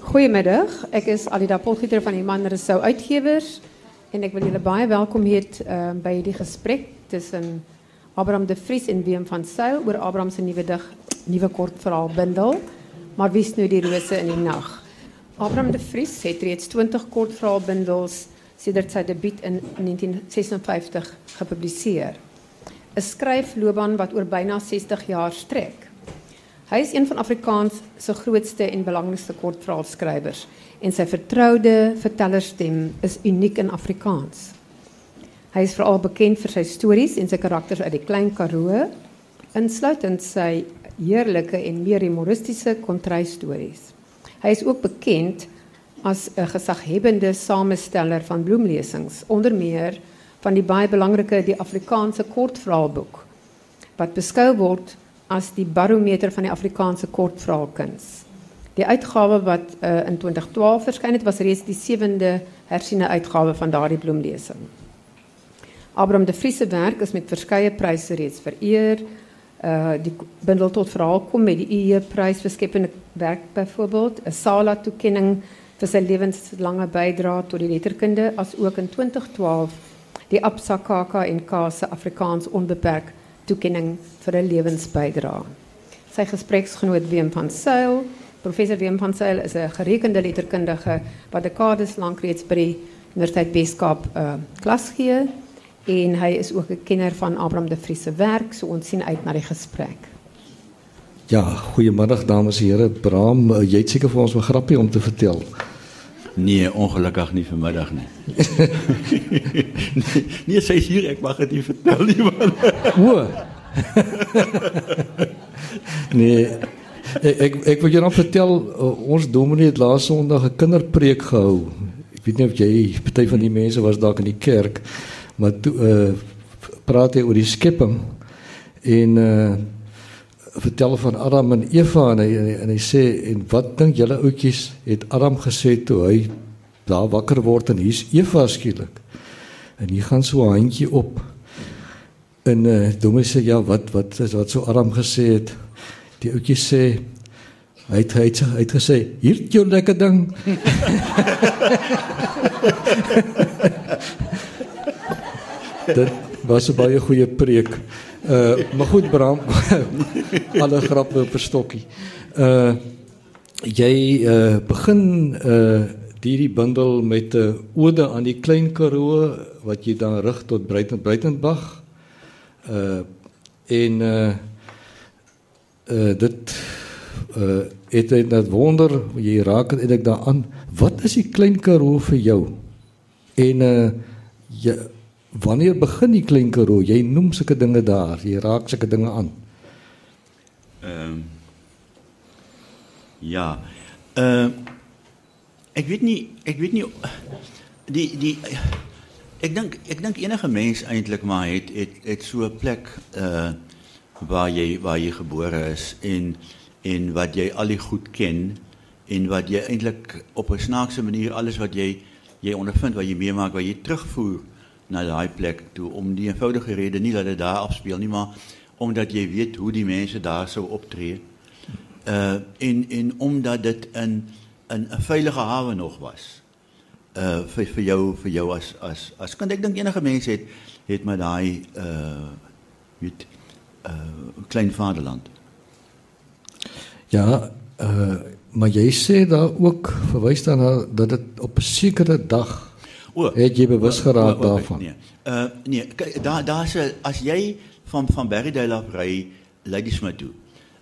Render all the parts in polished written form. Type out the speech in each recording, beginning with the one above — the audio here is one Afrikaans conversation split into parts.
Goedemiddag, ik is Alida Potgieter van Iman Rousseau Uitgewers en ik wil jullie baie welkom heet bij die gesprek tussen Abraham de Vries en Willem van Zyl oor Abraham se nuwe kortverhaalbundel, maar wie is nu die rose in die nag? Abraham de Vries het reeds 20 kortverhaalbundels sedert sy debuut in 1956 gepubliseer. 'n Skryfloopbaan wat oor byna 60 jaar strek. Hy is een van Afrikaans se grootste en belangrikste kortverhaalskrywers en sy vertroude vertellerstem is uniek in Afrikaans. Hy is veral bekend vir sy stories en sy karakters uit die Klein Karoo, insluitend sy heerlike en meer humoristiese kontrystories. Hy is ook bekend as 'n gesaghebbende samesteller van bloemlesings, onder meer van die baie belangrike Die Afrikaanse Kortverhaalboek, wat beskou word as die barometer van die Afrikaanse kortverhaalkuns. Die uitgawe wat in 2012 verskyn het, was reeds die 7de hersiene uitgawe van daardie bloemlesing. Abraham de Vries se werk is met verskeie pryse reeds vereer. Die bundel tot verhaal kom met die IE-prys vir skepende werk byvoorbeeld, 'n SALA-toekenning vir sy lewenslange bydrae tot die letterkunde, as ook in 2012 die Absa Kaka en K se Afrikaans onbeperk toekenning vir 'n lewensbydrae. Sy gespreksgenoot Willem van Zyl, professor Willem van Zyl is 'n gerekende letterkundige wat dekades lank reeds by die Universiteit Weskaap klas gee en hy is ook 'n kenner van Abraham de Vries se werk, so ons sien uit na die gesprek. Ja, goeiemiddag dames en here. Bram, jy het seker vir ons 'n grappie om te vertel. Nee, ongelukkig nie vanmiddag nie. nee, sy is hier, ek mag dit nie vertel nie, man. O. Nee, ek wil jou nou vertel, ons dominee het laas Sondag 'n kinderpreek gehou. Ek weet nie of jy, party van die mense was dalk in die kerk, maar toe praat hy oor die skepping en vertel van Adam en Eva en hy sê, en wat dink julle ouetjies, het Adam gesê toe hy daar wakker word en hier's Eva skielik. En hier gaan so 'n handjie op. En dominee sê, ja, wat so Adam gesê het. Die ouetjies sê, hy het gesê, hier het jou lekker ding. Dit was 'n baie goeie preek. Maar goed, Bram, alle grappe op 'n stokkie. Jy begin hierdie bundel met 'n ode aan die Klein Karoo wat jy dan rig tot Breitenberg. Dit het net wonder, jy raak het eintlik daaraan. Wat is die Klein Karoo vir jou? En wanneer begin die Klein Karoo? Jy noem sulke dinge daar, jy raak sulke dinge aan. Ja. Ek weet nie ek dink enige mens eintlik maar het so 'n plek waar jy gebore is en wat jy al die goed ken en wat jy eintlik op 'n snaakse manier alles wat jy ondervind, wat jy meemaak, wat jy terugvoer na daai plek toe, om die eenvoudige rede nie dat dit daar afspeel nie, maar omdat jy weet hoe die mense daar sou optree. En omdat dit in 'n veilige hawe nog was. Vir jou as kind. Ek dink enige mens het met daai klein vaderland. Ja, maar jy sê daar ook, verwys daarna dat dit op 'n sekere dag het jy bewus geraak daarvan? Nee, daar's as jy van Berrydale af ry Ladysmith toe,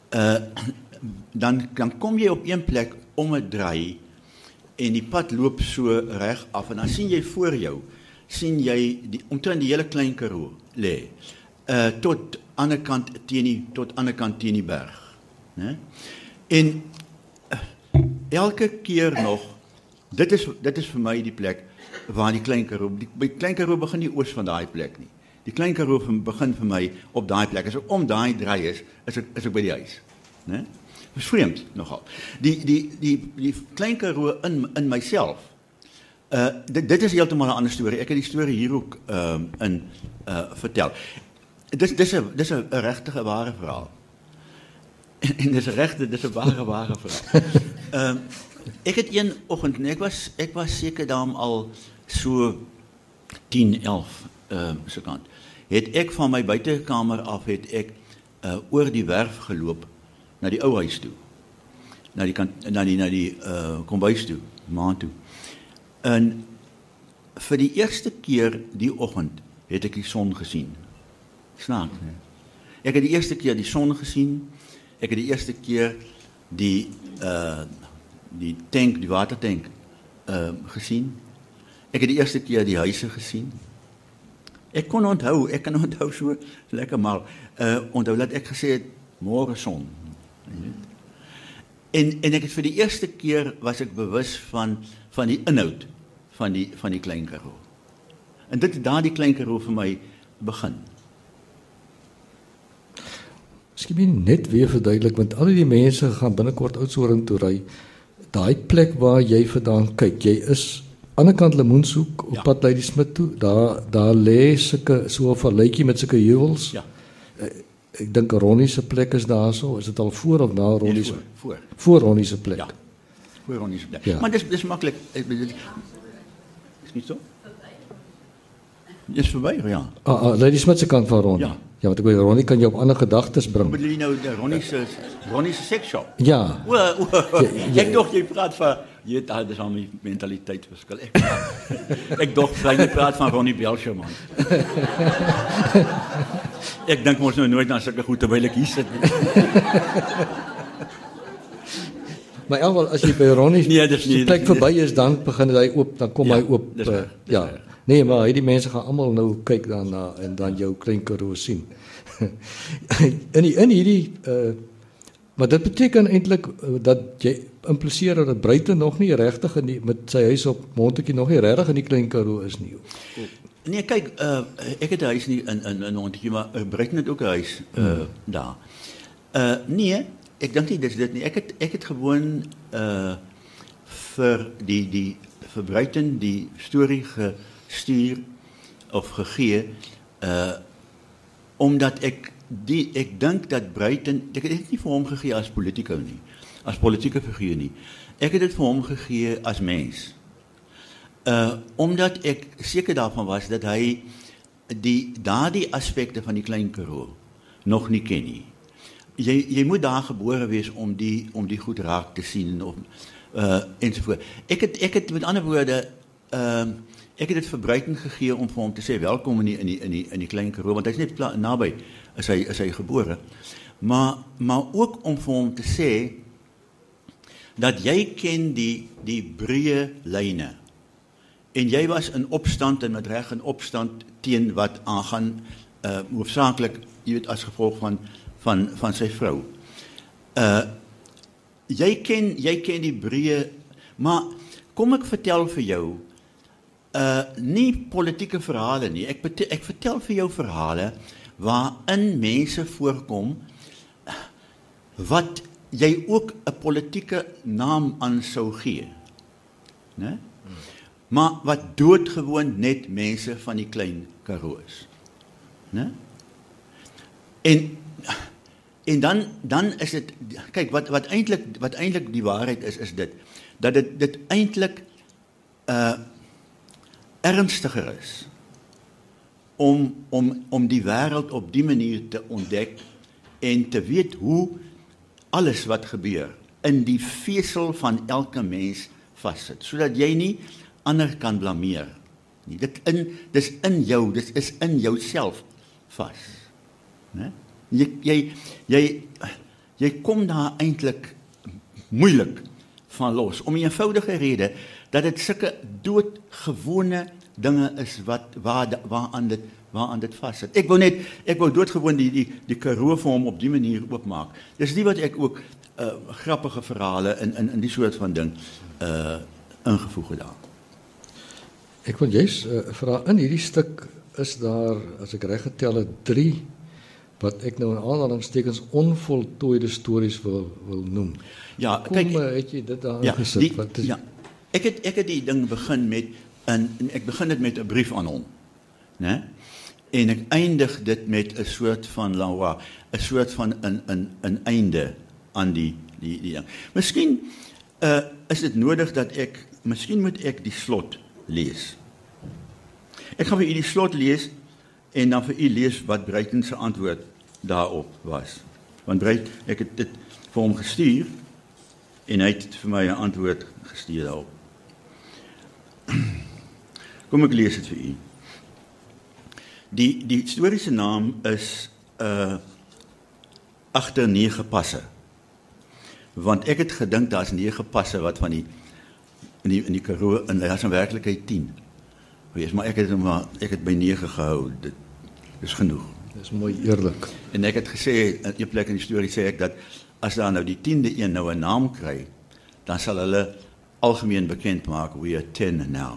dan kom jy op een plek om 'n draai en die pad loop so reg af en dan sien jy voor jou, omtrent die hele Klein Karoo lê, tot ander kant teen die berg, né? En elke keer nog, dit is vir my die plek waar die Klein Karoo, die Klein Karoo begin nie oos van daai plek nie. Die Klein Karoo begin vir my op daai plek. As ek om daai draai is ek by die huis, né? Dis vreemd nogal. Die Klein Karoo in myself, dit is heeltemal 'n ander storie. Ek het die storie hier ook in vertel. Dis 'n regtige ware verhaal. En dis 'n ware verhaal. Ek het een oggend, en ek was seker daarom al so 10, 11 se kant. Het ek van my buitekamer af het ek oor die werf geloop na die ou huis toe. Na die kombuis toe, maan toe. En vir die eerste keer die oggend het ek die son gesien. Snaaks, nee. Ek het die eerste keer die son gesien. Ek het die eerste keer die tank, die watertank gesien. Ek het die eerste keer die huise gesien. Ek kan onthou so lekker maar onthou dat ek gesê het môre son. En ek het vir die eerste keer was ek bewus van die inhoud van die Klein Karoo. En dit het daar die Klein Karoo vir my begin. Miskien net weer verduidelik, want al die mense gaan binnekort Oudtshoorn toe ry. Daai plek waar jy vandaan kyk, jy is aan die kant Lemoenshoek op pad Ladysmith toe. Daar lê so 'n valletjie met sulke heuwels. Ja. Ek dink Ronnie se plek is daarso. Is dit al voor of na Ronnie se? Voor Ronnie se plek. Ja. Voor Ronnie se plek. Ja. Maar dis maklik. Is nie so? Dis verby, ja. Ladysmith se kant van Ronnie. Ja, want ek weet Ronnie kan jou op ander gedagtes bring. Bedoel jy nou Ronnie se seksshop? Ja. Ek dog jy praat van dis al my mentaliteit verskil. Ek dog jy praat van Ronnie Belcher man. Ek dink mos nou nooit na sulke goed terwyl ek hier sit nie. Maar almal as jy by Ronnie se plek verby is, dan begin hy oop, dan kom hy oop. Nee, maar hierdie mense gaan almal nou kyk daarna en dan jou Klein Karoo sien. in hierdie maar dit beteken eintlik dat jy impliseer dat Bruiten nog nie regtig met sy huis op Montetjie nog nie regtig in die Klein Karoo is nie. Nee, kyk, ek het 'n huis nie in Montetjie, maar Bruiten het ook 'n huis daar. Nee, ek dink nie dis dit nie. Ek het gewoon vir vir Bruiten die storie gestuur of gegee omdat ek dink dat Bruiten, ek het dit nie vir hom gegee as politikus nie, as politieke figuur nie. Ek het dit vir hom gegee as mens. Omdat ek seker daarvan was dat hy daardie aspekte van die Klein Karoo nog nie ken nie. Jy moet daar gebore wees om die goed raak te sien of ensovoort. Ek het met ander woorde ek het dit vir Bruiten gegee om vir hom te sê welkom in die Klein Karoo, want hy's net naby is hy gebore. Maar ook om vir hom te sê dat jy ken die breë lyne. En jy was in opstand en met reg in opstand teen wat aangaan hoofsaaklik, jy weet, as gevolg van sy vrou. Jy ken die breë, maar kom ek vertel vir jou nie politieke verhale nie. Ek vertel vir jou verhale waarin mense voorkom wat jy ook 'n politieke naam aan sou gee. Né? Maar wat doodgewoon net mense van die Klein Karoo is. Né? En dan is dit, kyk, wat eintlik die waarheid is dit, dat dit eintlik ernstiger is om die wêreld op die manier te ontdek en te weet hoe alles wat gebeur in die vesel van elke mens vassit, sodat jy nie ander kan blameer nie. Dis in jou, dit is in jouself vas. Né? Jy kom daar eintlik moeilik van los, om 'n eenvoudige rede dat dit sulke doodgewone dinge is waaraan dit vassit. Ek wou doodgewoon die Karoo vir hom op die manier oopmaak. Dis nie wat ek ook grappige verhale in die soort van ding ingevoeg het daar. Ek wil juist vra, in hierdie stuk is daar, as ek reg getel het, 3 wat ek nou in aanhalingstekens onvoltooide stories wil noem. Ja, kyk, het jy dit daar gesit? Ek het die ding begin met ek begin dit met 'n brief aan hom, né? En ek eindig dit met 'n soort van lawa, 'n soort van 'n einde aan die ding. Miskien is dit nodig dat miskien moet ek die slot lees. Ek gaan vir u die slot lees en dan vir u lees wat Bruiten se antwoord daarop was. Want ek het dit vir hom gestuur en hy het vir my 'n antwoord gestuur daarop. Kom ek lees dit vir u. Die historiese naam is agter 9 passe. Want ek het gedink daar's 9 passe wat van in die Karoo en daar's in werklikheid 10. Wees maar ek het by 9 gehou. Dit is genoeg. Dis mooi eerlik. En ek het gesê in 'n plek in die storie sê ek dat as daar nou die 10de een nou 'n naam kry, dan sal hulle algemeen bekend maak we are 10 now.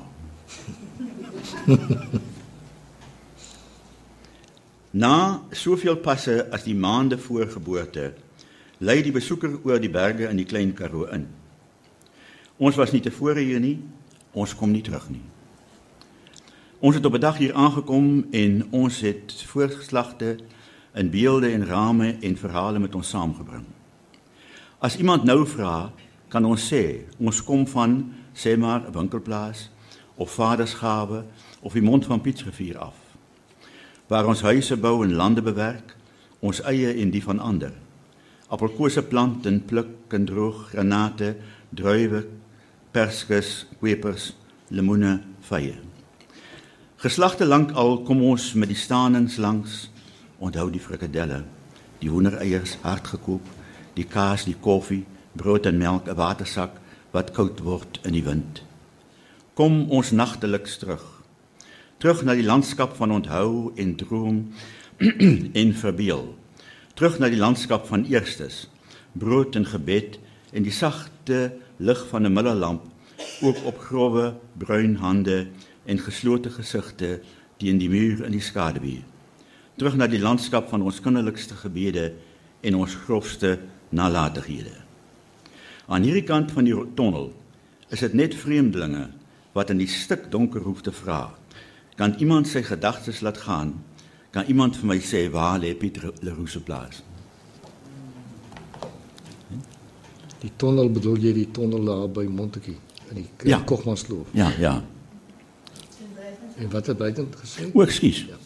Na soveel passe as die maande voor geboorte, lei die besoeker oor die berge in die Klein Karoo in. Ons was nie tevore hier nie, ons kom nie terug nie. Ons het op 'n dag hier aangekom en ons het voorgeslagte in beelde en rame en verhale met ons saamgebring. As iemand nou vra, kan ons sê, ons kom van, sê maar, 'n winkelplaas, of vadersgawe, of die mond van Pietsrivier af, waar ons huise bou en lande bewerk, ons eie en die van ander. Appelkose plant en pluk en droog, granate, druiwe, perskes, kwepers, lemoene, vye. Geslagte lank al kom ons met die stanings langs, onthou die frikadelle, die hoendereiers hardgekoop, die kaas, die koffie, brood en melk, 'n watersak wat koud word in die wind. Kom ons nagteliks terug na die landskap van onthou en droom en verbeel, terug na die landskap van eerstes, brood en gebed en die sagte lig van 'n middellamp, ook op grove, bruin hande en geslote gesigte teen die muur in die skaduwee. Terug na die landskap van ons kinderlikste gebede en ons grofste nalatighede. Aan hierdie kant van die tonnel is dit net vreemdelinge wat in die stik donker hoef te vra. Kan iemand sy gedagtes laat gaan? Kan iemand vir my sê waar lê Pieter Leroux se plaas? Die tonnel, bedoel jy die tonnel daar by Montetjie in die Kochmansloof? Ja. En wat het Bruiten gesê? O, ekskuus. Ja.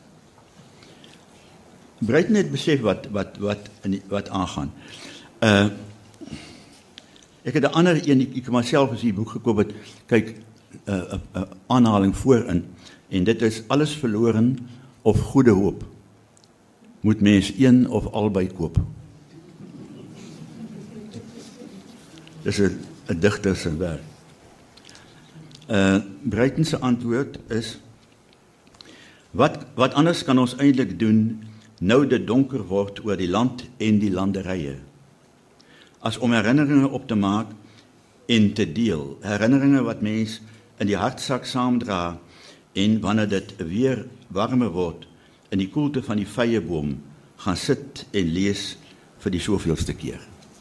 Bruiten het besef wat aangaan. Ek het 'n ander een, ek het myself as die boek gekoop het, kyk, 'n aanhaling voorin, en dit is alles verloren of goede hoop. Moet mens een of albei koop. Dis 'n digter se werk. Bruiten se antwoord is, wat anders kan ons eintlik doen nou dit donker word oor die land en die landerye, as om herinneringe op te maak en te deel, herinneringe wat mens in die hartsak saamdra en wanneer dit weer warmer word in die koelte van die vyeboom gaan sit en lees vir die soveelste keer.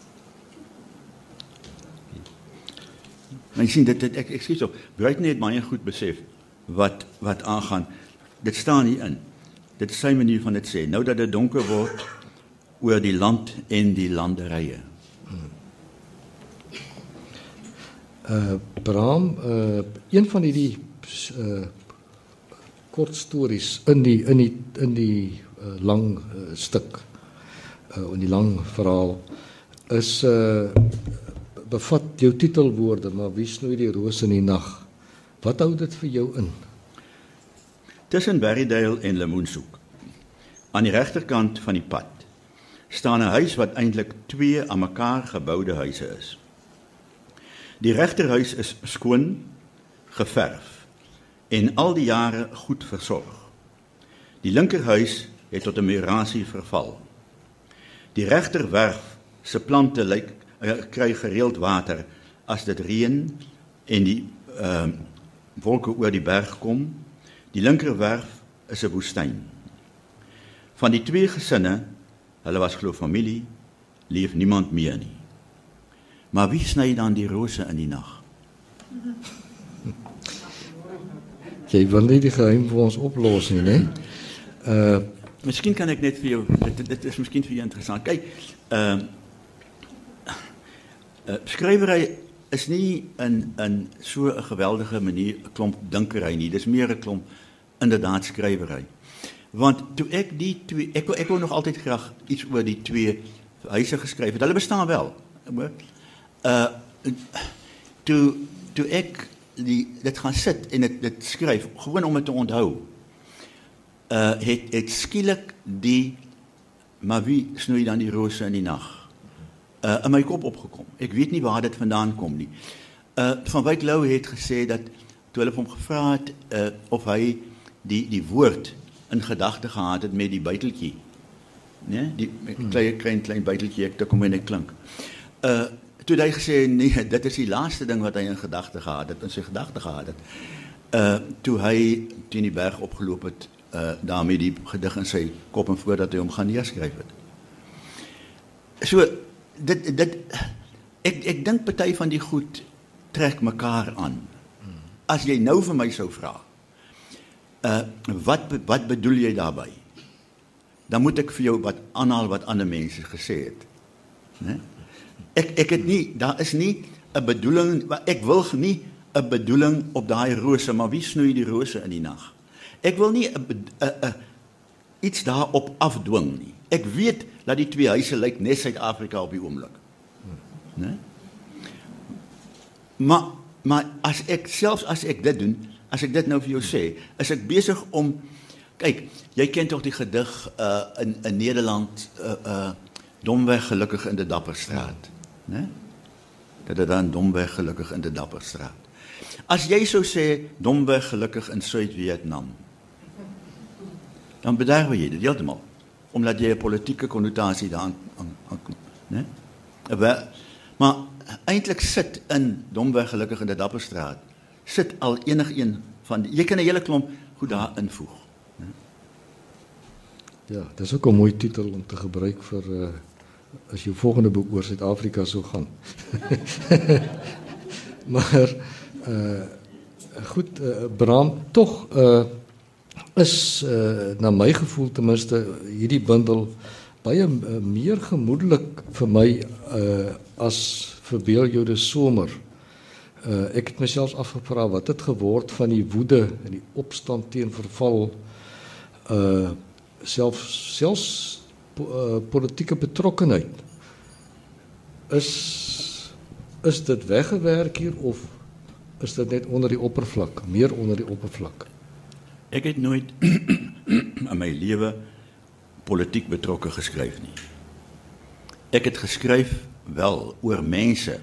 Maar jy sien ek sê so, Bruiten het baie goed besef wat aangaan. Dit staan hier in. Dit is sy manier van dit sê. Nou dat dit donker word oor die land en die landerye. Bram, een van die kort stories in die lang stuk, in die lang verhaal, is bevat jou titelwoorde, maar wie snoei die roos in die nag? Wat hou dit vir jou in? Tussen Berrydale en Lemoensoek, aan die regterkant van die pad, staan 'n huis wat eintlik 2 aan mekaar geboude huise is. Die regterhuis is skoon, geverf en al die jare goed versorg. Die linkerhuis het tot 'n murasie verval. Die regterwerf se plante kry gereeld water as dit reën en die wolke oor die berg kom. Die linkerwerf is 'n woestyn. Van die 2 gesinne, hulle was glo familie, leef niemand meer nie. Maar wie sny dan die rose in die nag? Jy wil nie die geheim vir ons oplos nie, né? Miskien kan ek net vir jou, dit is miskien vir jou interessant. Kyk, skrywery is nie in so 'n geweldige manier 'n klomp dinkery nie. Dis meer 'n klomp inderdaad skrywery. Want toe ek die twee ek wou nog altyd graag iets oor die twee huise geskryf het. Hulle bestaan wel. Toe ek dit gaan sit en dit skryf, gewoon om dit te onthou, het skielik maar wie snoei dan die rose in die nag, in my kop opgekom. Ek weet nie waar dit vandaan kom nie. Van Wyk Lou het gesê dat, toe hulle hom gevra het, of hy die woord in gedagte gehad het met die buiteltjie. Nee? Die klein buiteltjie, ek kom en ek klink. Toe het hy gesê, nee, dit is die laaste ding wat hy in gedagte gehad het, in sy gedagte gehad het. Toe hy teen die berg opgeloop het, daarmee die gedig in sy kop en voordat hy hom gaan neerskryf het. So, ek dink party van die goed trek mekaar aan. As jy nou vir my sou vra, wat bedoel jy daarby? Dan moet ek vir jou wat aanhaal wat ander mense gesê het. Nee? Ek het nie, daar is nie 'n bedoeling, ek wil nie 'n bedoeling op daai rose, maar wie snoei die rose in die nag? Ek wil nie iets daarop afdwing nie. Ek weet dat die twee huise lyk net Suid-Afrika op die oomblik. Nee? Maar selfs as ek dit doen, as ek dit nou vir jou sê, is ek besig om, kyk, jy ken toch die gedig in Nederland, domweg gelukkig in de Dapperstraat. Nee? Dat het dan domweg gelukkig in de Dapperstraat. As jy sou sê, domweg gelukkig in Suid-Vietnam, dan bederwe jy dit heeltemal, omdat jy 'n politieke konnotasie daaraan aankom. Nee? Maar eintlik sit in domweg gelukkig in de Dapperstraat, sit al enigeen van jy kan 'n hele klomp goed daar invoeg. Nee? Ja, dat is ook 'n mooi titel om te gebruik vir as jou volgende boek oor Suid-Afrika sou gaan. Maar goed, Bram, tog is na my gevoel ten minste hierdie bundel baie meer gemoedelik vir my as Verbeel jou de somer. Ek het myself afgevra wat het geword van die woede en die opstand teen verval, selfs politieke betrokkenheid. Is dit weggewerk hier of is dit net onder die oppervlak, meer onder die oppervlak? Ek het nooit in my lewe politiek betrokke geskryf nie. Ek het geskryf wel oor mense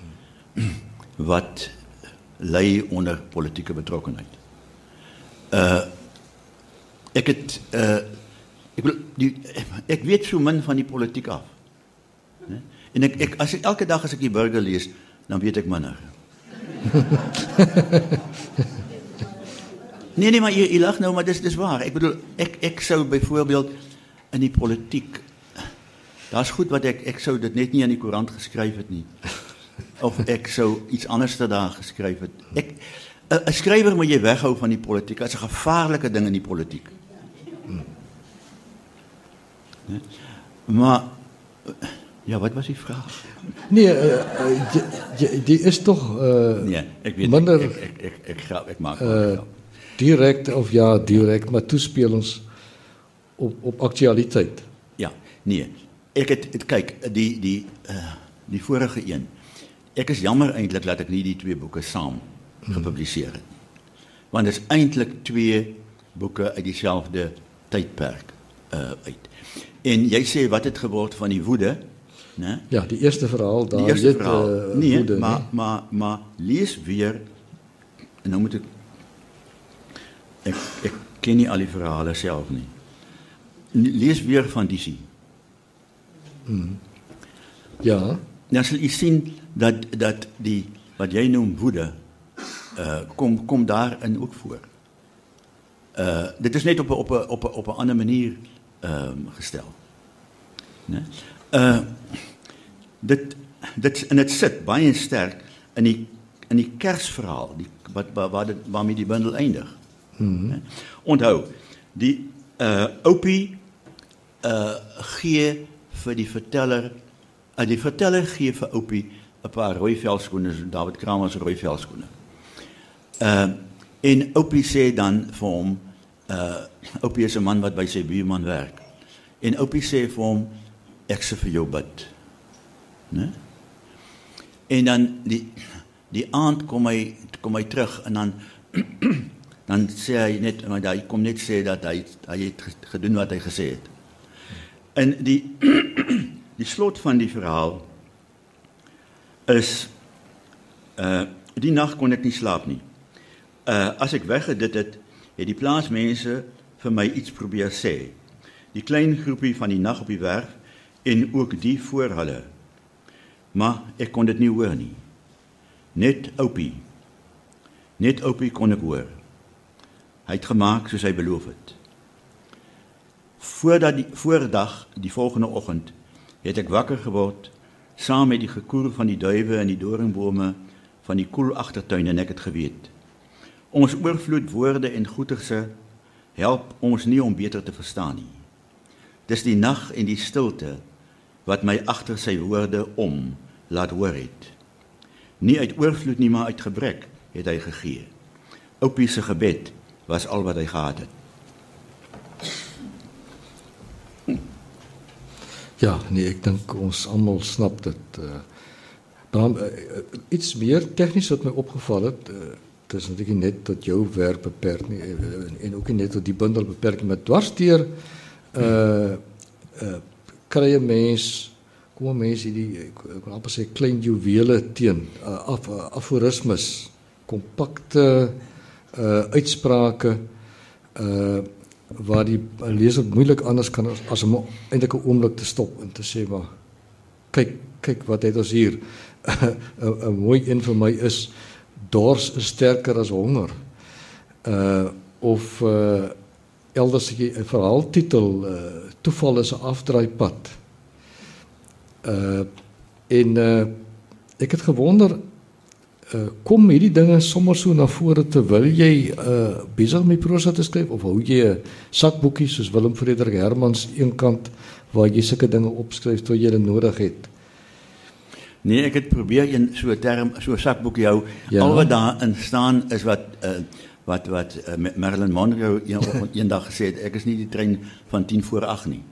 wat ly onder politieke betrokkenheid. Ek weet so min van die politiek af. Nee? En elke dag as ek die Burger lees, dan weet ek minder. Nee, maar jy lag nou, maar dis waar. Ek bedoel, ek sou byvoorbeeld in die politiek, daar's goed wat ek sou dit net nie in die koerant geskryf het nie. Of ek sou iets anders daar geskryf het. 'n skrywer moet jy weghou van die politiek. Dit is 'n gevaarlike ding in die politiek. Nee? Maar ja, wat was die vraag? Nee, die is toch nee, ek weet minder ek maak direct of ja, direct, maar toespelings op actualiteit. Ja, nee. Ek het kyk, die vorige een. Ek is jammer eintlik dat ek nie die twee boeke saam gepubliseer het. Want dit is eintlik twee boeke uit dieselfde tydperk uit. En jy sê wat het geword van die woede, né? Ja, die eerste verhaal daar, die eerste verhaal. Nee, woede, maar lees weer, en nou moet ek ken nie al die verhale self nie. Lees weer van Disi. Ja. Dan sal jy sien dat die wat jy noem woede kom daarin ook voor. Dit is net op 'n ander manier gestel. Nee? Dit sit baie sterk in die Kersverhaal, waarmee die bundel eindig. Nee? Onthou, die Oupie gee vir die verteller gee vir Oupie 'n paar rooi velskoene, David Kramer se rooi velskoene. En Oupie sê dan vir hom, Oupie is 'n man wat by sy buurman werk. En Oupie sê vir hom, ek sê vir jou bid. Né? En dan die aand kom hy terug en dan sê hy net, maar hy kom net sê dat hy het gedoen wat hy gesê het. En die slot van die verhaal is, die nag kon ek nie slaap nie. As ek weggedit het die plaasmense vir my iets probeer sê. Die klein groepie van die nag op die werf en ook die voor hulle. Maar ek kon dit nie hoor nie. Net Oupie kon ek hoor. Hy het gemaak soos hy beloof het. Voordag, die volgende oggend, het ek wakker geword, saam met die gekoer van die duwe en die doringbome van die koel agtertuin en ek het geweet. Ons oorvloed woorde en goeterse help ons nie om beter te verstaan nie. Dis die nag en die stilte wat my agter sy woorde laat hoor het. Nie uit oorvloed nie, maar uit gebrek het hy gegee. Oupie se gebed was al wat hy gehad het. Ja, nee, ek dink ons almal snap dit. Maar iets meer tegnies wat my opgeval het, dit is natuurlik net tot jou werk beperk nie, en ook nie net tot die bundel beperk nie, maar dwarsdeur kry 'n mens, kom 'n mens hierdie, ek kan amper sê klein juwele teen, aforismes, kompakte uitsprake, waar die leser moeilik anders kan as om eintlik 'n oomblik te stop en te sê, maar kyk wat het ons hier. 'n mooi een vir my is, dors is sterker as honger. Of elders 'n verhaaltitel, toeval is 'n afdraaipad. Ek het gewonder, kom hierdie dinge sommer so na vore terwyl jy besig met prosa te skryf, of hou jy 'n sakboekie soos Willem Frederik Hermans eenkant waar jy sulke dinge opskryf tot jy dit nodig het? Nee, ek het probeer so 'n sakboekie hou. Ja. Al wat daarin staan is wat Marilyn Monroe eendag gesê het, ek is nie die trein van 7:50 nie.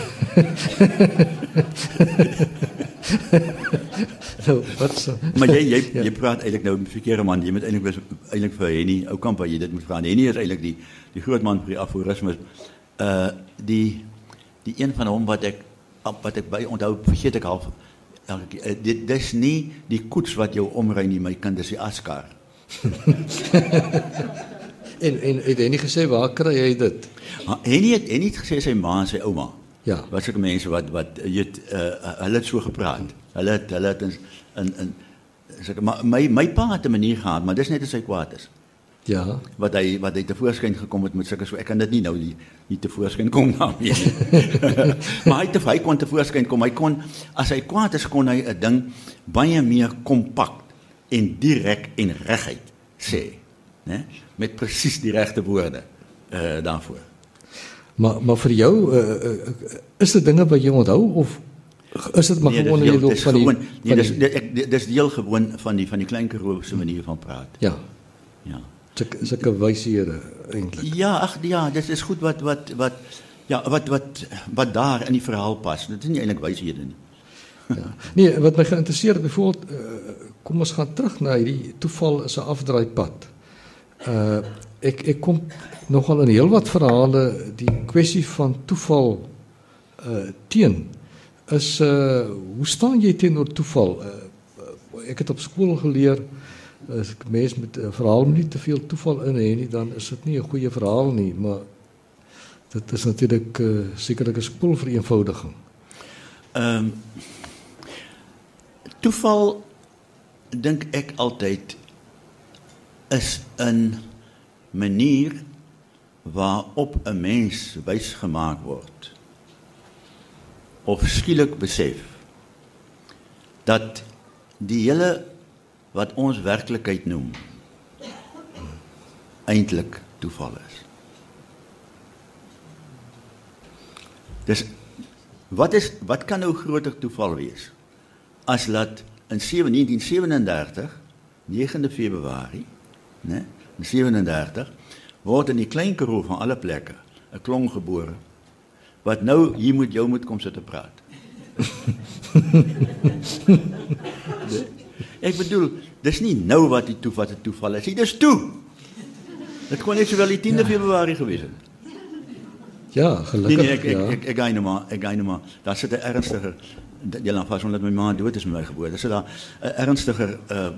Nou, wat so? Maar jy praat eintlik nou met verkeerde man. Jy moet eintlik vir Henny Oukamp jy dit moet vra. Henny is eintlik die groot man vir die aforismes. Die een van hom wat ek by onthou, vergeet ek half. Dit is nie die koets wat jou omry nie, my kind, dis die askar. en het Henny gesê, waar kry jy dit? Henny het gesê sy ma en sy ouma. Ja. Wat sulke mense wat hulle het so gepraat. Hulle het my pa het 'n manier gehad, maar dis net as hy kwaad is. Ja. Wat hy tevoorskyn gekom het met sulke so, ek kan dit nie nou nie tevoorskyn kom daarmee. Maar hy kon tevoorskyn kom. Hy kon, as hy kwaad is, kon hy 'n ding baie meer kompakt en direk en reguit sê, né? Met presies die regte woorde daarvoor. Maar vir jou, is dit dinge wat jy onthou, of is dit maar gewoon in die loop van die... Dis deel gewoon van die Klein Karoo se manier van praat. Ja. Ja. Sulke wyshede eintlik. Ja, ag ja, dit is goed wat daar in die verhaal pas. Dit is nie eintlik wyshede nie. Ja. Nee, wat my geïnteresseer het, byvoorbeeld, kom ons gaan terug na hierdie toeval is 'n afdraaipad. Ek kom nogal in heelwat verhale die kwessie van toeval teen. Hoe staan jy teenoor toeval? Ek het op skool geleer, as ek mens met 'n verhaal nie te veel toeval in hê nie, dan is dit nie 'n goeie verhaal nie, maar dit is natuurlik sekerlik 'n spoelvereenvoudiging. Toeval, dink ek altyd, is 'n manier waarop 'n mens wys gemaak word, of skielik besef dat die hele wat ons werklikheid noem eintlik toeval is. Dus wat kan nou groter toeval wees as dat in 1937, 9de Februarie, né, in 37, word in die Klein Karoo van alle plekke 'n klong gebore, wat nou hier moet jou moet kom sit te praat. Ek bedoel, dis nie nou wat die toeval is, dis toe. Dit kon net sowel die 10de Februarie gewees het. Ja, gelukkig. Ek ga nou maar. Daar sit 'n ernstiger, jy laat vas omdat my ma dood is met my geboorte. Daar sit daar 'n ernstiger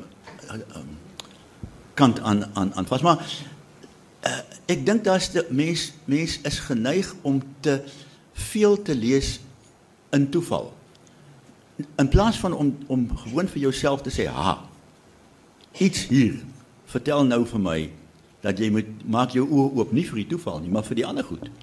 kant aan vas, maar ek dink daar's mens is geneig om te veel te lees in toeval. In plaas van om gewoon vir jouself te sê, iets hier, vertel nou vir my, dat jy moet, maak jou oë oop, nie vir die toeval nie, maar vir die ander goed.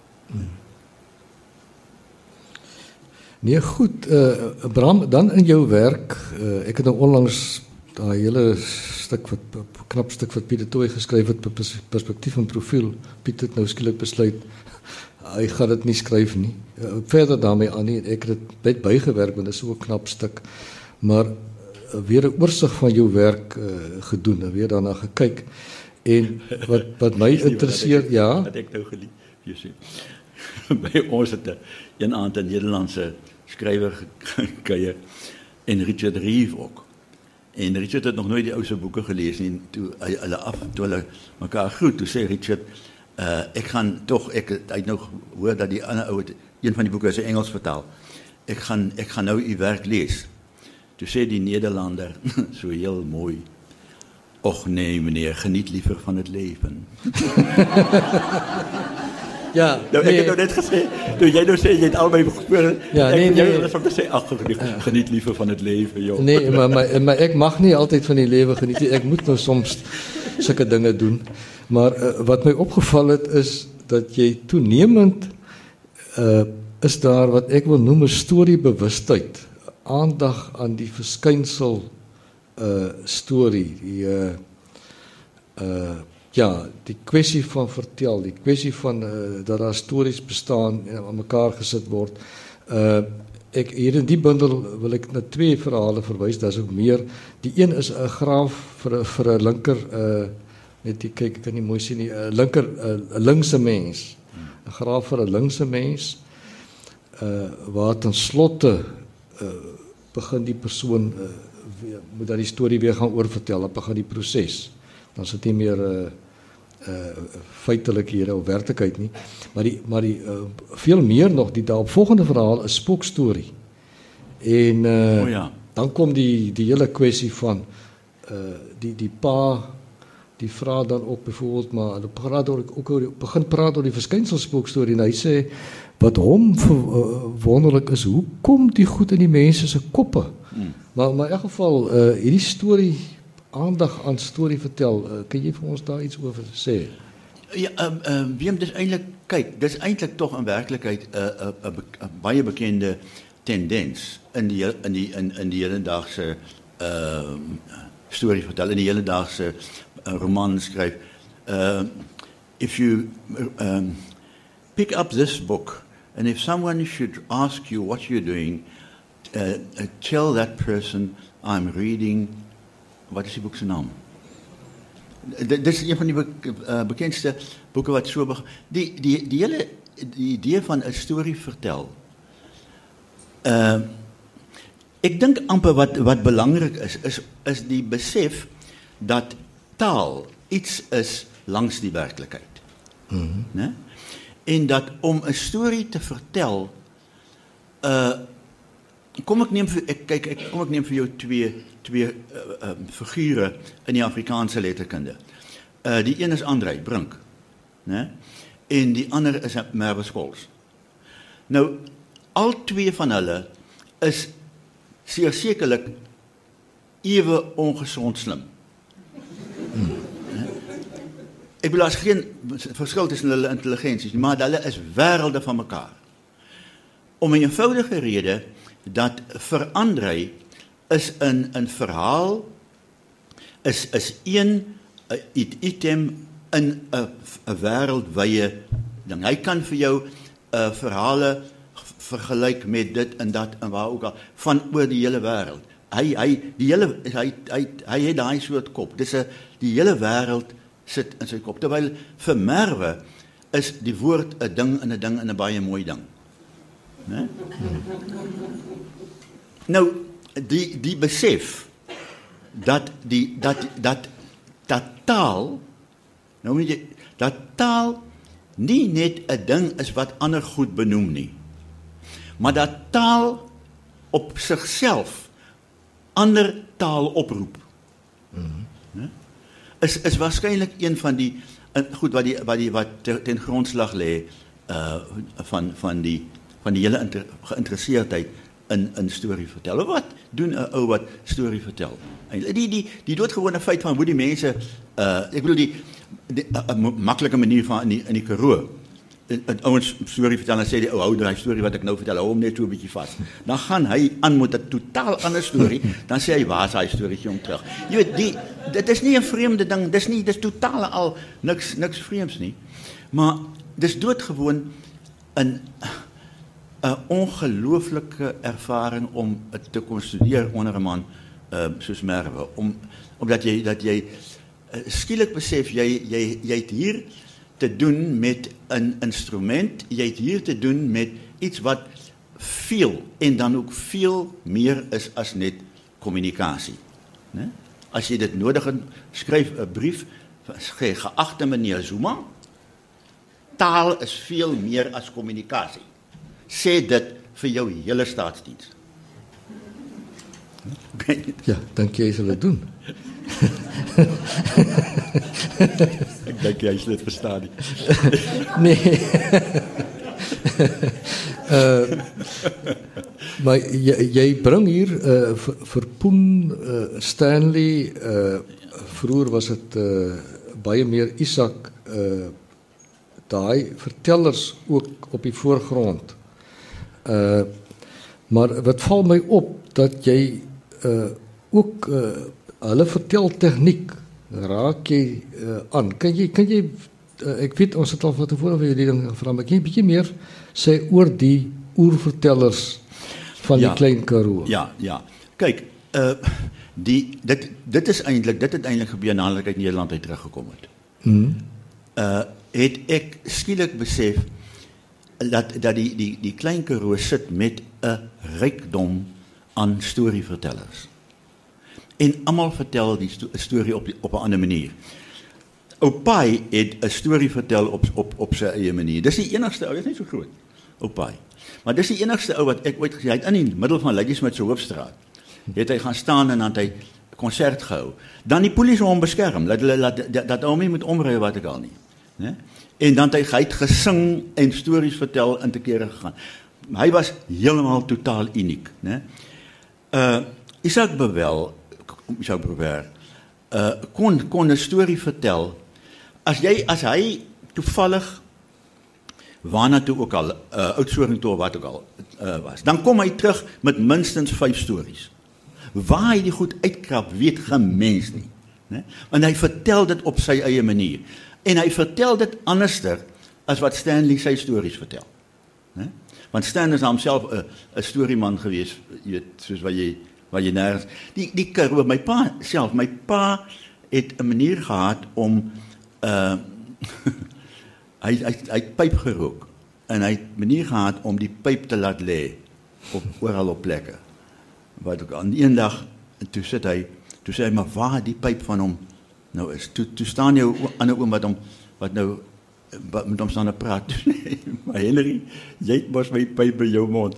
Nee, goed, Bram, dan in jou werk, ek het nou onlangs daai hele knap stuk wat Piet de Tooy geskryf het, perspektief en profiel. Piet het nou skielik besluit, hy gaan dit nie skryf nie. Verder daarmee aan nie, ek het dit net bygewerk, want dit is so 'n knap stuk. Maar weer 'n oorsig van jou werk gedoen, en weer daarna gekyk. En wat my interesseer, ja. Wat ek nou gelief, jy sê. By ons het een aand 'n Nederlandse skrywer gekuier, en Richard Reeve ook. En Richard het nog nooit die ou se boeke gelees nie, toe hulle mekaar groet, toe sê Richard, ek het nou gehoor dat die ander ou het, een van die boeke is in Engels vertaal, ek gaan nou u werk lees. Toe sê die Nederlander, so heel mooi, och nee meneer, geniet liever van het leven. Ja, nou, ek het nou net gesê, toe jy nou sê, jy het albei gesproken, ja, jy was om te sê, geniet liever van het leven, joh. Nee, maar ek mag nie altyd van die lewe geniet, ek moet nou soms sulke dinge doen, maar wat my opgeval het is, dat jy toenemend, is daar wat ek wil noem 'n storiebewustheid, aandag aan die verskynsel storie, die kwessie van vertel, die kwessie van dat daar stories bestaan en aan mekaar gesit word. Ek hier in die bundel wil ek na 2 verhale verwys, daar's ook meer. Die een is 'n graaf vir 'n linker, net kyk, ek kan nie mooi sien nie, 'n linkse mens. 'n Graaf vir 'n linkse mens, waar ten slotte begin die persoon moet dan die storie weer gaan oorvertel, dan begin die proses. Dan is dit nie meer feitelik hier of werklikheid nie, maar die veel meer nog, die daaropvolgende verhaal is spookstorie. En dan kom die hele kwessie van die pa, die vra dan ook byvoorbeeld, maar hulle begin praat oor die verskynselspookstorie, en hy sê, wat hom wonderlik is, hoe kom die goed in die mense se koppe? Maar in elk geval, hierdie storie, aandag aan storie vertel, kan jy vir ons daar iets oor sê? Ja, Wim, dis eintlik tog in werklikheid 'n baie bekende tendens in die hedendaagse storie vertel, in die hedendaagse roman skryf. If you pick up this book, and if someone should ask you what you're doing, tell that person, I'm reading. Wat is die boek se naam? Dit is een van die bekendste boeke wat so die hele idee van 'n storie vertel. Ek dink amper wat belangrik is die besef dat taal iets is langs die werklikheid. Né? En dat om 'n storie te vertel, kom ek neem vir jou twee figure in die Afrikaanse letterkunde. Die een is Andrei Brink, né? En die ander is Merwe Scholes. Nou, al twee van hulle is sekerlik ewe ongesond slim. Ek bedoel, as geen verskil tussen hulle intelligensies, maar hulle is wêrelde van mekaar. Om 'n eenvoudige rede dat vir Andrei is 'n verhaal is een item in 'n wêreldwye ding. Hy kan vir jou verhale vergelyk met dit en dat en waar ook al van oor die hele wêreld. die hele hy het daai soort kop. Die hele wêreld sit in sy kop. Terwyl vir Merwe is die woord 'n ding en 'n ding en 'n baie mooi ding. Né? Nou die besef dat taal nou moet jy dat taal nie net 'n ding is wat ander goed benoem nie, maar dat taal op sigself ander taal oproep. Is waarskynlik een van die goed wat ten grondslag lê van die hele geïnteresseerdheid in storie vertel. Wat doen 'n ou wat storie vertel? Die doodgewone feit van hoe die mense ek bedoel die maklike manier van in die Karoo. Ouens storie vertel en sê die ou hou daai storie wat ek nou vertel, hou hom net so 'n bietjie vas. Dan gaan hy aan met 'n totaal ander storie, dan sê hy waar is daai storieetjie om terug. Jy weet dit is nie 'n vreemde ding, dis totaal al niks vreemds nie. Maar dis doodgewoon 'n ongelooflike ervaring om te kon studeer onder 'n man soos Merwe, omdat jy skielik besef jy het hier te doen met 'n instrument, jy het hier te doen met iets wat veel en dan ook veel meer is as net kommunikasie, né? As jy dit nodig het, skryf 'n brief, geagte meneer Zuma, taal is veel meer as kommunikasie. Sê dit vir jou hele staatsdiens. Ja, dink jy sal dit doen? Ek dink jy sal dit verstaan nie. Nee. Maar jy bring hier vir Poen, Stanley, vroeër was dit baie meer Isak, daai vertellers ook op die voorgrond. Maar wat val my op dat jy ook hulle verteltegniek raak jy aan. Kan jy ek weet ons het al van tevore vir julle ding gevra, maar kan jy bietjie meer sê oor die oervertellers van die Klein Karoo? Ja. Kyk, dit het eintlik gebeur nadat ek uit Nederland uit teruggekom het. Het ek skielik besef dat die Klein Karoo sit met 'n rykdom aan storievertellers. En almal vertel die storie op 'n ander manier. Oupai het 'n storie vertel op sy eie manier. Dis die enigste ou, hy is nie so groot. Oupai. Maar dis die enigste ou wat ek ooit gesien het, hy het in die middel van Ladysmith se hoofstraat. Het hy gaan staan en dan het hy konsert gehou. Dan die polisie hom beskerm, dat hom nie moet omry wat ek al nie, né? En dan het hy gesing en stories vertel in te kere gegaan. Hy was heeltemal totaal uniek, né? Isak Brewer kon 'n storie vertel as hy toevallig waarna toe ook al Oudtshoorn toe of wat ook al was. Dan kom hy terug met minstens 5 stories. Waar hy die goed uitkrap, weet geen mens nie, né? Want hy vertel dit op sy eie manier. En hy vertel dit anderster as wat Stanley sy stories vertel, né? Want Stan is homself 'n storieman gewees, jy weet, soos wat jy nêrens die Karoo, my pa het 'n manier gehad om hy pyp gerook en hy het 'n manier gehad om die pyp te laat lê oral op plekke. Wat ook aan een dag toe sê hy maar waar die pyp van hom nou is. Toe staan jou ander oom wat nou met hom staan praat. Maar Henry, jy het mos my pyp by jou mond.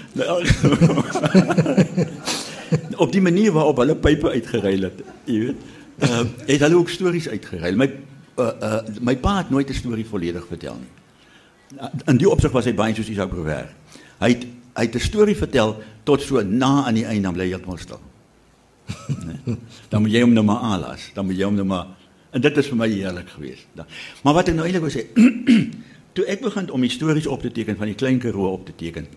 Op die manier waarop hulle pype uitgeruil het, jy weet, het hulle ook stories uitgeruil. My pa het nooit 'n storie volledig vertel nie. In die opsig was hy baie soos Isak Brewer. Hy het 'n storie vertel tot so na aan die einde, dan bly hy heeltemal stil. Nee. Dan moet jy hom nou maar aanlas. En dit is vir my heerlik geweest. Maar wat ek nou eintlik wou sê, toe ek begin om die stories op te teken van die Klein Karoo op te teken,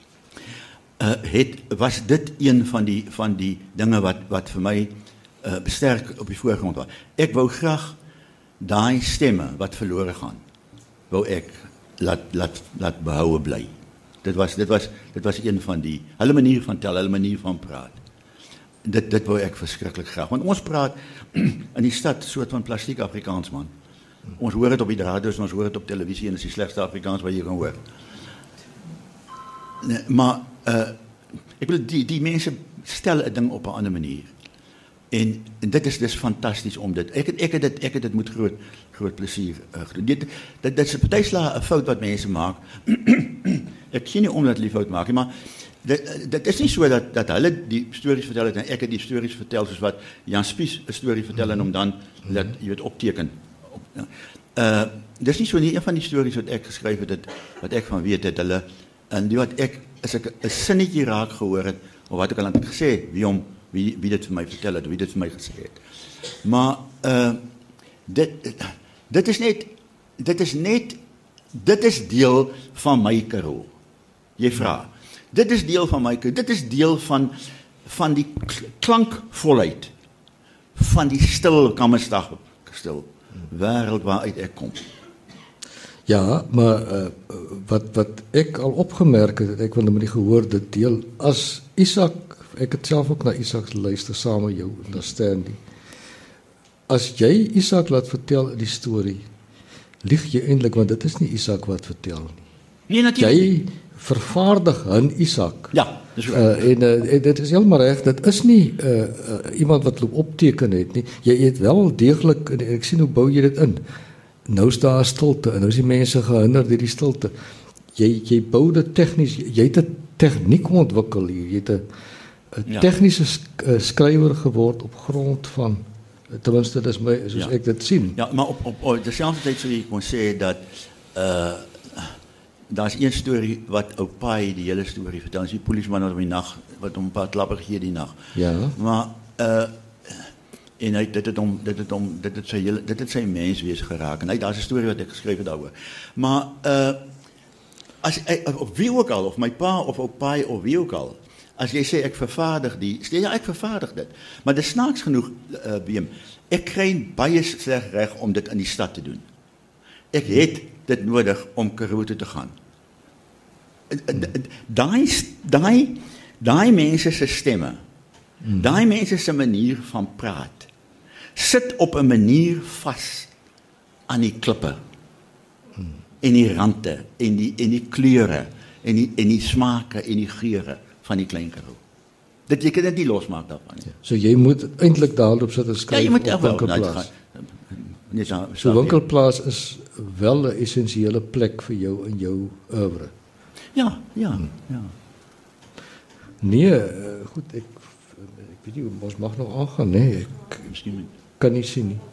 was dit een van die dinge wat vir my besterk op die voorgrond was. Ek wou graag daai stemme wat verlore gaan, wou ek laat behoue bly. Dit was een van die hulle manier van tel, hulle manier van praat. dit wou ek verskriklik graag. Want ons praat in die stad soort van plastiek Afrikaans man. Ons hoor dit op die radio's, ons hoor dit op televisie en dit is die slegste Afrikaans wat jy kan hoor. Nee, maar ek wil die mense stel 'n ding op 'n ander manier. En dit is dus fantasties om dit. Ek het dit met groot plesier gedoen. Dit is 'n partyslag 'n fout wat mense maak. Ek sien nie omdat hulle die fout maak nie, maar dit is nie so dat hulle die stories vertel het en ek het die stories vertel soos wat Jan Spies 'n storie vertel en hom dan laat jy weet opteken. Dis nie so nie. Een van die stories wat ek geskryf het, wat ek van weet het, hulle en die wat ek as ek 'n sinnetjie raak gehoor het of wat ek al aan het gesê wie dit vir my vertel het, wie dit vir my gesê het. Maar dit is deel van my Karoo. Jy vra. Dit is deel van my Karoo. Dit is deel van die klankvolheid van die stil Kammersdag stil wêreld waaruit ek kom. Ja, maar wat ek al opgemerk het, ek wil nou nie gehoor dit deel as Isak, ek het self ook na Isak luister saam met jou understanding. As jy Isak laat vertel die storie, lieg jy eintlik want dit is nie Isak wat vertel nie. Nee, natuurlijk. Jy vervaardig in Isak. Ja, dis reg. En dit is heeltemal reg, dit is nie iemand wat loop opteken het nie. Jy het wel deeglik, ek sien hoe bou jy dit in. Nou is daar stilte en nou is die mense gehinder deur die stilte. Jy bou dit tegnies, jy het 'n tegniek ontwikkel hier. Jy het 'n tegniese skrywer geword op grond van ten minste dis my soos ek dit sien. Ja, maar op dieselfde tyd sou jy kon sê dat daar's een storie wat ou Pai die hele storie vertel. Dis die polisieman wat op die nag wat hom 'n paar klappe gegee die nag. Ja. Maar en hy dit het sy menswees geraak en daar's 'n storie wat ek geskryf het daaroor. Maar as of wie ook al of my pa of ou Pai of wie ook al, as jy sê ek vervaardig ja, ek vervaardig dit. Maar dis snaaks genoeg Wim, ek kry baie sleg reg om dit in die stad te doen. Ek het dit nodig om Karoo toe te gaan. Daai mense se stemme, daai mense se manier van praat, sit op 'n manier vas aan die klippe, en die rande, en die kleure, en die smake, en die geure van die Klein Karoo. Jy kan dit nie losmaak daarvan nie. So jy moet eintlik daarop sit en skryf. Ja, jy moet op Winkelplaas. So Winkelplaas is wel 'n essensiële plek vir jou in jou oeuvre. Ja. Nee, goed, ek weet nie, ons mag nog aangaan, nee, ek kan nie sien nie.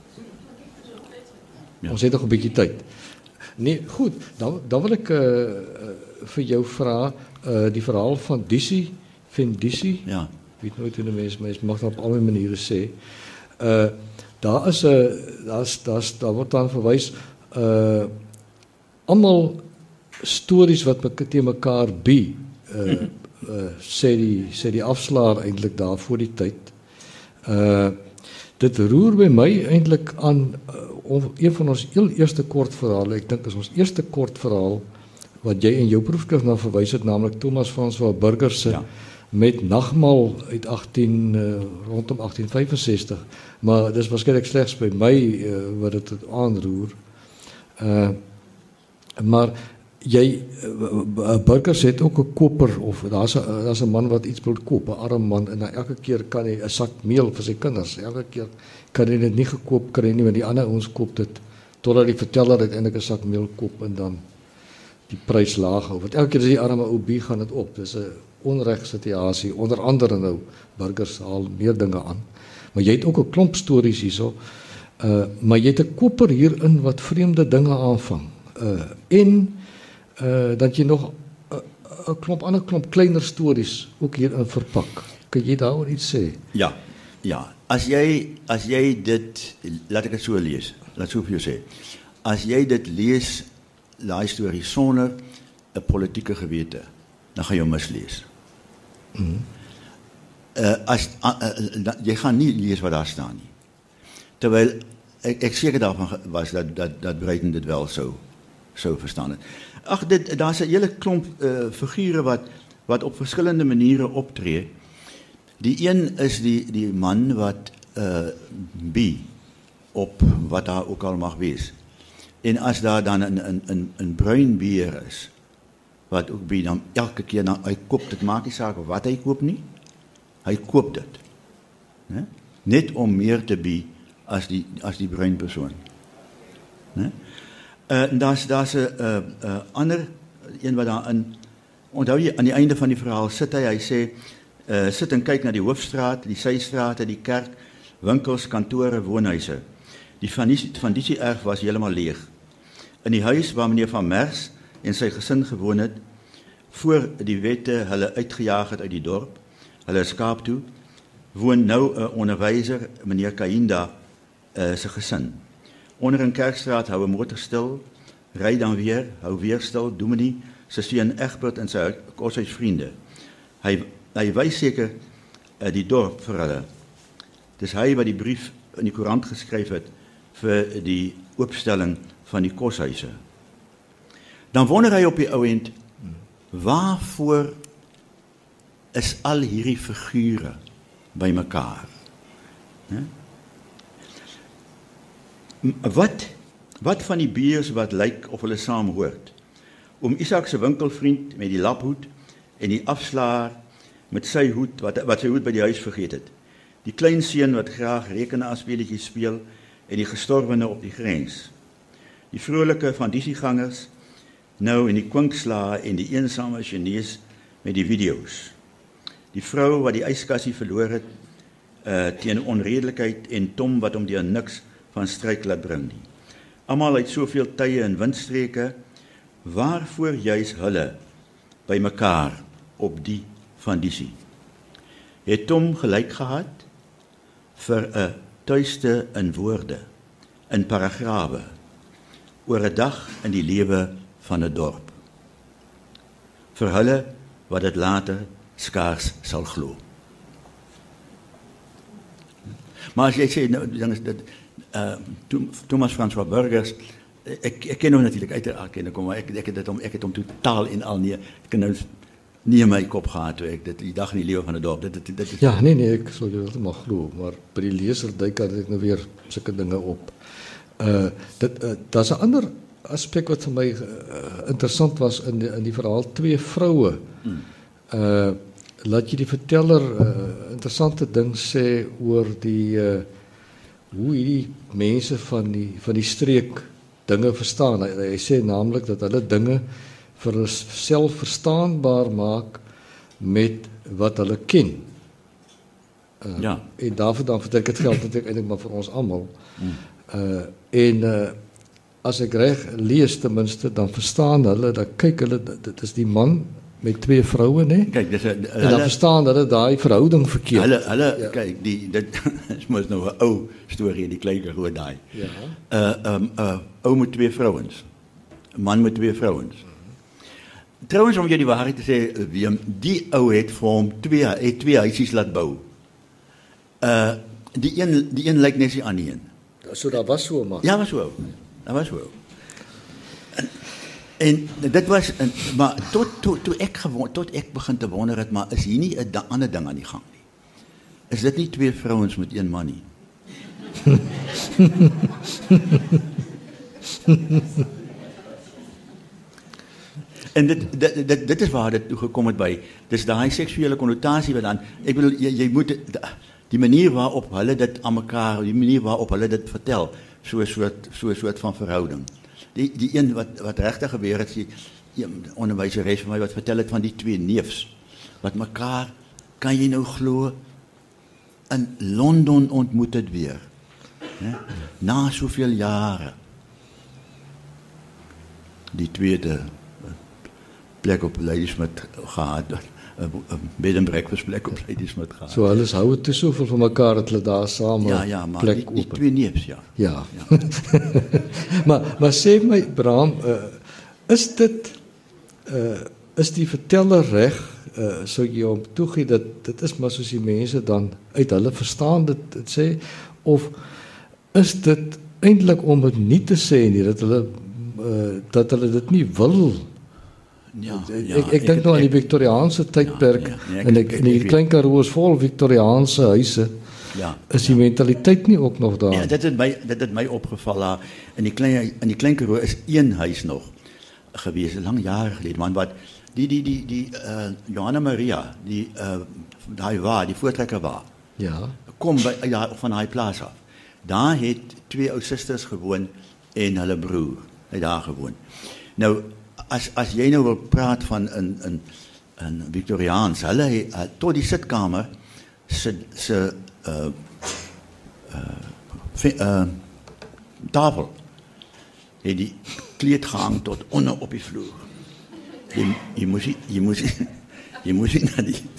Ja. Ons het nog 'n bietjie tyd. Nee, goed, dan wil ek vir jou vra, die verhaal van Disi, Disi. Ja. Ek weet nooit hoe die mens mag dat op alle maniere sê. Daar word dan verwys almal stories wat te mekaar bi sê die afslaer eintlik daar voor die tyd. Dit roer by my eintlik aan een van ons heel eerste kortverhale. Ek dink is ons eerste kortverhaal wat jy in jou proefskrif na verwys het, naamlik Thomas François Burger se met Nagmaal uit rondom 1865. Maar dis waarskynlik slegs by my wat dit aanroer. Maar jy Burgers het ook 'n koper of daar's 'n man wat iets wil koop, 'n arm man, en elke keer kan hy 'n sak meel vir sy kinders. Elke keer kan hy dit nie gekoop kry nie, want die ander ons koop dit totdat die verteller uiteindelik 'n sak meel koop en dan die prys laag hou. Want elke keer as die arme ou bi gaan dit op. Dis 'n onregsituasie. Onder andere nou Burgers haal meer dinge aan. Maar jy het ook 'n klomp stories hierso. Maar jy het 'n koper hierin wat vreemde dinge aanvang. En dat jy nog 'n ander klomp kleiner stories ook hierin verpak. Kan jy daaroor iets sê? Ja. As jy dit, laat ek dit so lees. Laat so vir jou sê. As jy dit lees, daai storie sonder 'n politieke gewete, dan gaan jy mislees. Jy gaan nie lees wat daar staan nie. Terwyl ek seker daarvan was dat Breiten dit wel sou verstaan het. Ag, daar's 'n hele klomp figure wat op verskillende maniere optree. Die een is die man wat bie op wat daar ook al mag wees. En as daar dan een bruin bier is, wat ook bie, dan elke keer, dan, hy koop, dit maak nie saak wat hy koop nie, hy koop dit. Ne? Net om meer te bie as die bruin persoon. Ne? Daar's 'n ander een wat daarin, onthou jy, aan die einde van die verhaal sit hy sê, sit en kyk na die hoofstraat, die systrate, die kerk, winkels, kantore, woonhuise. Die Vandici-erf was heeltemal leeg. In die huis waar meneer Van Mers en sy gesin gewoon het, voor die wette hulle uitgejaag het uit die dorp, hulle is Kaap toe, woon nou 'n onderwyser, meneer Kainda, sy gesin. Onder in Kerkstraat hou 'n motor stil, ry dan weer, hou weer stil, Dominee, sy seun Egbert en sy koshuisvriende. Hy wys seker die dorp vir hulle. Dis hy wat die brief in die koerant geskryf het vir die oopstelling van die koshuise. Dan wonder hy op die ou end, waarvoor is al hierdie figure bymekaar? Wat van die biers wat lyk of hulle saam hoort? Oom Isak se winkelvriend met die laphoed en die afslaer met sy hoed wat sy hoed by die huis vergeet het. Die klein seun wat graag rekenaarspeletjies speel en die gestorwene op die grens. Die vrolike Vandici-gangers nou in die kwinkslae en die eensame Chinese met die video's. Die vrou wat die yskassie verloor het teen onredelikheid en Tom wat hom deur niks van stryk laat bring nie. Almal uit soveel tye en windstreke, waarvoor juis hulle bymekaar op die Vandici? Het Tom gelyk gehad vir 'n tuiste in woorde, in paragrawe, oor 'n dag in die lewe van 'n dorp. Vir hulle wat dit later skaars sal glo. Maar as jy sê, dan is dit Thomas François Burgers, ek ken hom natuurlik uiteraard ken ek hom, maar ek het hom totaal en al nie, ek kan nou nie in my kop gehad toe ek dit die dag in die lewe van 'n dorp. Dit is ja, nee, ek sou dit maar glo, maar by die leser duik ek nou weer sulke dinge op. Daar's 'n ander aspek wat vir my interessant was in die verhaal, twee vroue. Laat jy die verteller interessante ding sê oor die hoe hierdie mense van die streek dinge verstaan. Hy sê naamlik dat hulle dinge vir hulself verstaanbaar maak met wat hulle ken. Ja. En daarvoor dan vertel ek dit geld natuurlijk eintlik maar vir ons almal. As ek reg lees ten minste, dan verstaan hulle, dan kyk hulle, dit is die man met twee vroue, né? Kyk, dis en dan verstaan hulle daai verhouding verkeerd. Hulle ja. Kyk, dit is mos nou 'n ou storie, die kleiner hoe daai. Ja. Ou met twee vrouens. 'n Man met twee vrouens. Trouwens, om jy die waarheid te sê, Willem, die ou het vir hom twee huisies laat bou. Die een lyk net die ander een. So daar was so 'n man. Ja, was so. Dat was so. En dit was, maar tot ek begin te wonder het, maar is hier nie 'n ander ding aan die gang nie? Is dit nie twee vrouens met een man nie? En dit is waar dit toe gekom het by. Dis daai seksuele konnotasie wat dan, ek bedoel, jy moet die manier waarop hulle dit aan mekaar, die manier waarop hulle dit vertel, so 'n soort van verhouding. Die een wat regtig gebeur het, die onderwyseres vir my wat vertel het van die twee neefs wat mekaar, kan jy nou glo, in Londen ontmoet het weer. Né? Na soveel jare. Die tweede plek op Ladysmith gehad, 'n bed and breakfast plek op Ladysmith gehad. So hulle hou het te soveel van mekaar dat hulle daar saam ja, maar plek die twee neefs, ja. Ja. maar sê my, Bram, is dit is die verteller reg, sou jy hom toegee dat dit is maar soos die mense dan uit hulle verstaan dit sê, of is dit eintlik om dit nie te sê nie, dat hulle dit nie wil Ja, Ek dink nou aan die Victoriaanse tydperk en die Klein Karoo is vol Victoriaanse huise. Ja. Is die mentaliteit nie ook nog daar? Ja, dit het my opgeval daar in die Klein Karoo is een huis nog gewees, lang jare gelede, man, wat die Johanna Maria, die voortrekker waar. Ja. Kom van daai plaas af. Daar het 2 ou susters gewoon en hulle broer het daar gewoon. Nou as jy nou wil praat van 'n Victoriaans, hulle tot die sitkamer se tafel het die kleed gehang tot onder op die vloer. Jy moes nie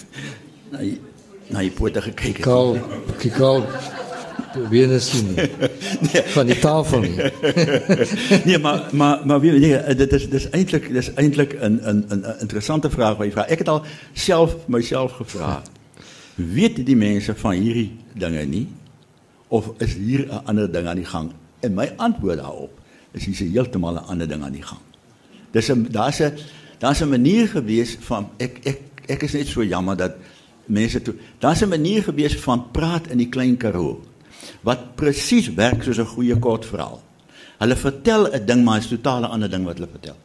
na die pote gekyk het. Kikal, weer sien nie. Van die tafel nie. Nee, maar dit is eintlik 'n interessante vraag wat jy vra. Ek het al myself gevra. Weet die mense van hierdie dinge nie? Of is hier 'n ander ding aan die gang? En my antwoord daarop is hier heeltemal 'n ander ding aan die gang. Daar's 'n manier gewees van ek is net so jammer dat mense toe. Daar's 'n manier gewees van praat in die Klein Karoo wat presies werk soos 'n goeie kort verhaal. Hulle vertel 'n ding, maar 'n totale ander ding wat hulle vertel.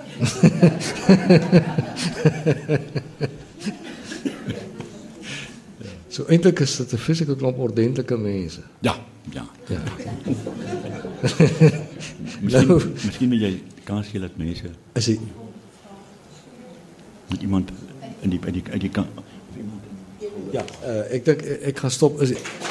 So eintlik is dit 'n fisieke klomp ordentlike mense. Ja. Miskien moet jy kans gee dat mense Is dit met iemand in die kant. Ja, ek dink ek gaan stop.